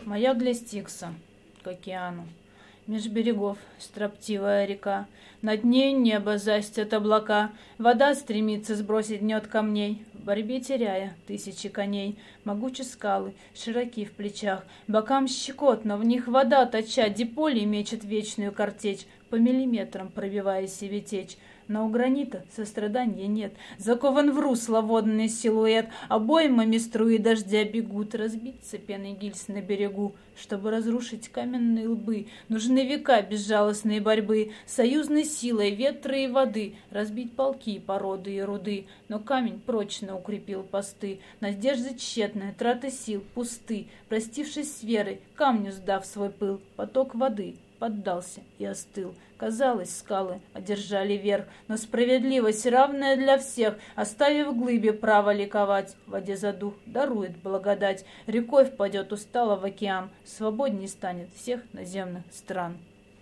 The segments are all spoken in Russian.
Маяк для Стикса к океану. Меж берегов строптивая река, над ней небо застят облака, вода стремится сбросить гнет камней, в борьбе теряя тысячи коней. Могучи скалы, широки в плечах, бокам щекотно, в них вода точа, диполи мечет вечную картечь, по миллиметрам пробивая себе течь. Но у гранита сострадания нет, закован в русло водный силуэт, обоймами струи дождя бегут, разбиться пеной гильз на берегу. Чтобы разрушить каменные лбы, нужны века безжалостной борьбы, союзной силой ветра и воды, разбить полки, породы и руды. Но камень прочно укрепил посты, надежда тщетная, трата сил пусты. Простившись с верой, камню сдав свой пыл, поток воды поддался и остыл. Казалось, скалы одержали верх, но справедливость, равная для всех, оставив в глыбе право ликовать, в воде за дух дарует благодать, рекой впадет устало в океан, свободней станет всех наземных стран.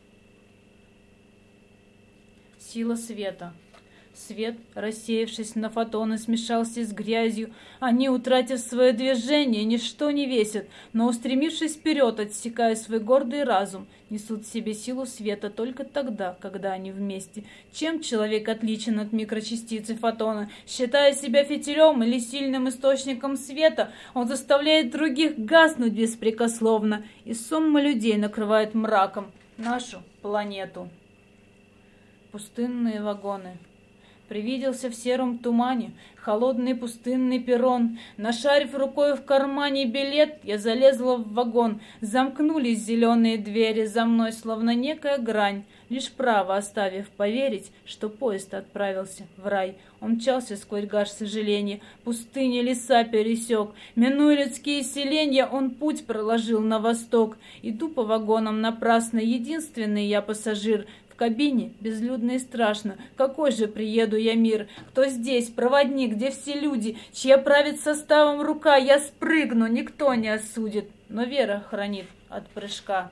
Сила света. Свет, рассеявшись на фотоны, смешался с грязью. Они, утратив свое движение, ничто не весят, но, устремившись вперед, отсекая свой гордый разум, несут в себе силу света только тогда, когда они вместе. Чем человек отличен от микрочастицы фотона? Считая себя фитилем или сильным источником света, он заставляет других гаснуть беспрекословно, и сумма людей накрывает мраком нашу планету. Пустынные вагоны. Привиделся в сером тумане холодный пустынный перрон. Нашарив рукой в кармане билет, я залезла в вагон. Замкнулись зеленые двери за мной, словно некая грань, лишь право оставив поверить, что поезд отправился в рай. Он мчался сквозь гаш сожаления, пустыни, леса пересек. Минуя людские селенья, он путь проложил на восток. Иду по вагонам напрасно, единственный я пассажир. В кабине безлюдно и страшно. Какой же приеду я мир? Кто здесь? Проводник, где все люди? Чья правит составом рука? Я спрыгну, никто не осудит, но вера хранит от прыжка.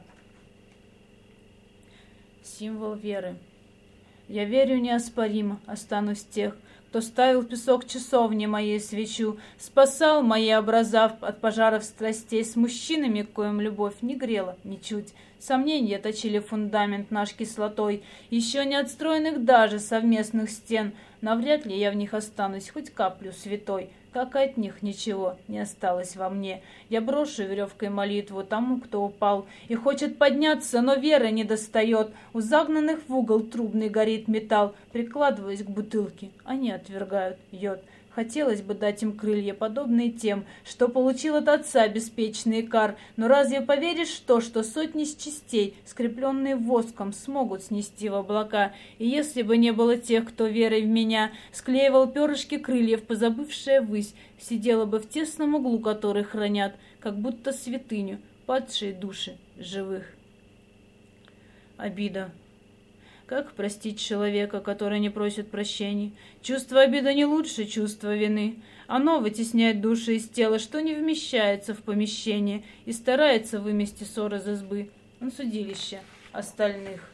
Символ веры. Я верю неоспоримо, останусь тех, кто ставил в песок часовни моей свечу, спасал мои образа от пожаров страстей, с мужчинами, коим любовь не грела ничуть. Сомнения точили фундамент наш кислотой, еще не отстроенных даже совместных стен. Навряд ли я в них останусь хоть каплю святой, как и от них ничего не осталось во мне. Я брошу веревкой молитву тому, кто упал и хочет подняться, но веры не достает. У загнанных в угол трубный горит металл, прикладываясь к бутылке, они отвергают йод. Хотелось бы дать им крылья, подобные тем, что получил от отца беспечный икар. Но разве поверишь в то, что сотни частей, скрепленные воском, смогут снести в облака? И если бы не было тех, кто верой в меня склеивал перышки крыльев, позабывшая высь, сидела бы в тесном углу, который хранят, как будто святыню, падшие души живых. Обида. Как простить человека, который не просит прощения? Чувство обиды не лучше чувства вины. Оно вытесняет души из тела, что не вмещается в помещение, и старается вымести ссор из избы на судилище остальных.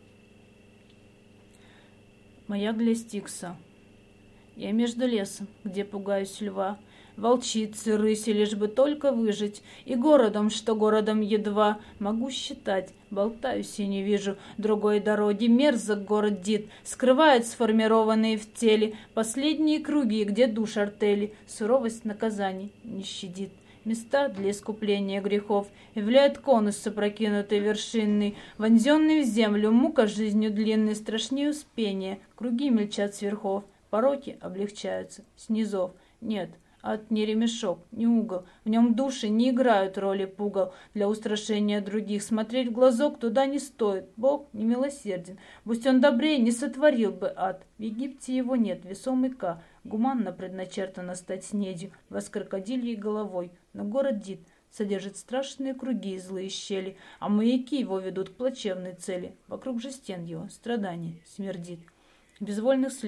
Маяк для Стикса. Я между лесом, где пугаюсь льва, волчицы, рыси, лишь бы только выжить, и городом, что городом едва могу считать, болтаюсь и не вижу другой дороги. Мерзок город Дит, скрывает сформированные в теле последние круги, где душ артели, суровость наказаний не щадит. Места для искупления грехов являет конус опрокинутый вершинный, вонзенный в землю, мука жизнью длинной, страшнее успения, круги мельчат с верхов, пороки облегчаются с низов. Нет, ад не ремешок, не угол, в нем души не играют роли пугал для устрашения других. Смотреть в глазок туда не стоит, Бог не милосерден, пусть он добрее не сотворил бы ад. В Египте его нет, весомый Ка, гуманно предначертано стать снедью, вас крокодильей головой, но город Дит содержит страшные круги и злые щели, а маяки его ведут к плачевной цели, вокруг же стен его страдание смердит. Безвольных слез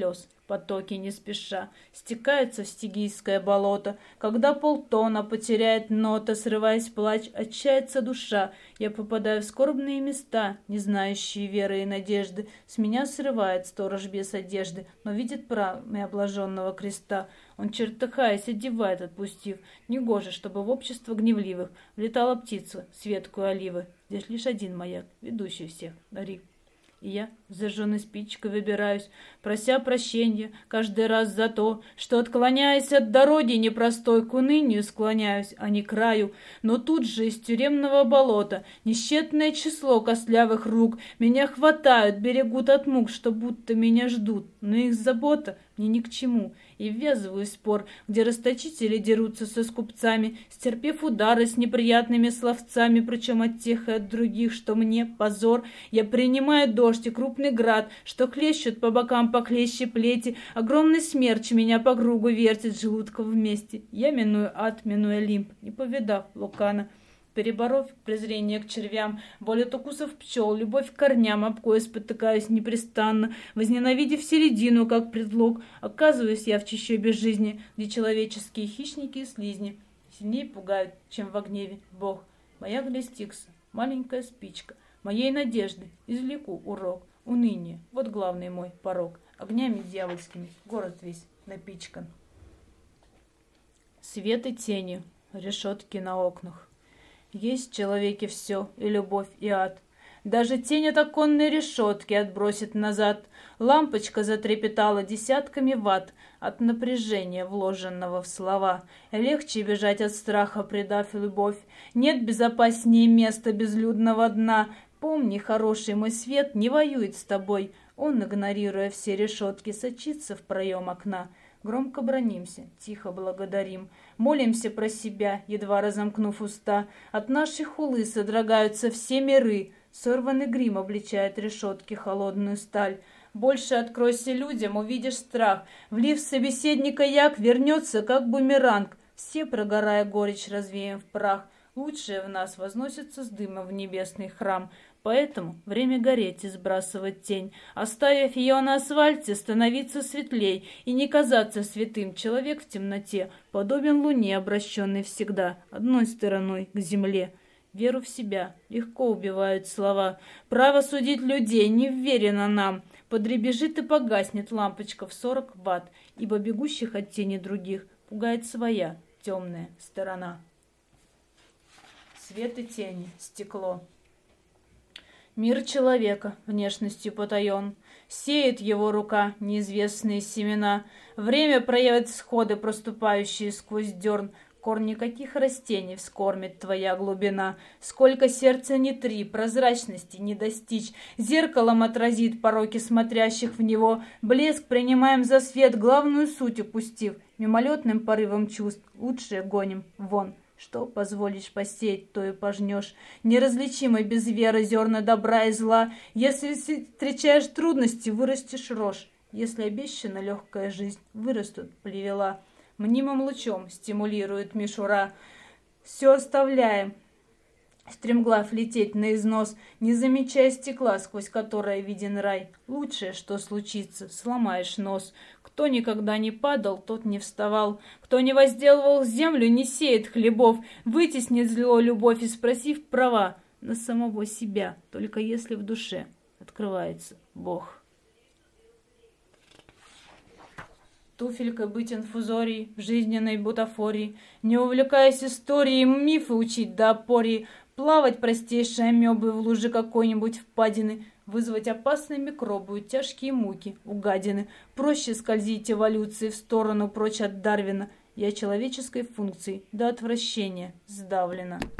Потоки не спеша стекаются в стигийское болото. Когда полтона потеряет нота, срываясь плач, отчается душа. Я попадаю в скорбные места, не знающие веры и надежды. С меня срывает сторож без одежды, но видит пламя обложенного креста. Он, чертыхаясь, одевает, отпустив. Негоже, чтобы в общество гневливых влетала птица с веткой оливы. Здесь лишь один маяк, ведущий всех на риф. И я, зажженной спичкой, выбираюсь, прося прощения каждый раз за то, что, отклоняясь от дороги непростой, к унынию склоняюсь, а не к краю. Но тут же из тюремного болота несчетное число костлявых рук меня хватают, берегут от мук, что будто меня ждут, но их забота мне ни к чему. И ввязываю в спор, где расточители дерутся со скупцами, стерпев удары с неприятными словцами, причем от тех и от других, что мне позор. Я принимаю дождь и крупный град, что хлещут по бокам похлеще плети. Огромный смерч меня по кругу вертит желудком вместе. Я миную ад, минуя Олимп, не повидав Лукана. Переборов презрение к червям, боль от укусов пчел, любовь к корням, об кое спотыкаюсь непрестанно, возненавидев середину, как предлог, оказываюсь я в чащобе жизни, где человеческие хищники и слизни сильнее пугают, чем во гневе Бог. Моя Глистикса, маленькая спичка, моей надежды, извлеку урок, уныние, вот главный мой порок, огнями дьявольскими город весь напичкан. Свет и тени, решетки на окнах. Есть в человеке все, и любовь, и ад. Даже тень от оконной решетки отбросит назад. Лампочка затрепетала десятками ватт от напряжения, вложенного в слова. Легче бежать от страха, предав любовь. Нет безопаснее места безлюдного дна. Помни, хороший мой свет не воюет с тобой. Он, игнорируя все решетки, сочится в проем окна. Громко бранимся, тихо благодарим, молимся про себя, едва разомкнув уста. От нашей хулы содрогаются все миры, сорванный грим обличает решетки холодную сталь. Больше откройся людям, увидишь страх, влив в собеседника яд, вернется, как бумеранг. Все, прогорая горечь, развеем в прах. Лучшее в нас возносится с дымом в небесный храм. Поэтому время гореть и сбрасывать тень, оставив ее на асфальте, становиться светлей и не казаться святым. Человек в темноте подобен луне, обращенной всегда одной стороной к земле. Веру в себя легко убивают слова. Право судить людей не вверено нам. Подребежит и погаснет лампочка в 40 ватт, ибо бегущих от тени других пугает своя темная сторона. Свет и тени, стекло. Мир человека внешностью потаен, сеет его рука неизвестные семена. Время проявит всходы, проступающие сквозь дерн. Корни каких растений вскормит твоя глубина? Сколько сердца не три, прозрачности не достичь. Зеркалом отразит пороки смотрящих в него. Блеск принимаем за свет, главную суть упустив. Мимолетным порывом чувств лучшее гоним вон. Что позволишь посеять, то и пожнешь. Неразличимой без веры зерна добра и зла. Если встречаешь трудности, вырастешь рожь. Если обещана легкая жизнь, вырастут плевела. Мнимым лучом стимулирует мишура. Все оставляем, стремглав лететь на износ, не замечая стекла, сквозь которое виден рай. Лучшее, что случится, сломаешь нос. Кто никогда не падал, тот не вставал. Кто не возделывал землю, не сеет хлебов. Вытеснит зло любовь и спросив права на самого себя, только если в душе открывается Бог. Туфелькой быть инфузорией в жизненной бутафории, не увлекаясь историей, мифы учить до опории, плавать простейшей амебой в луже какой-нибудь впадины, вызвать опасные микробы, тяжкие муки у гадины. Проще скользить эволюции в сторону прочь от Дарвина. Я человеческой функцией до отвращения сдавлена.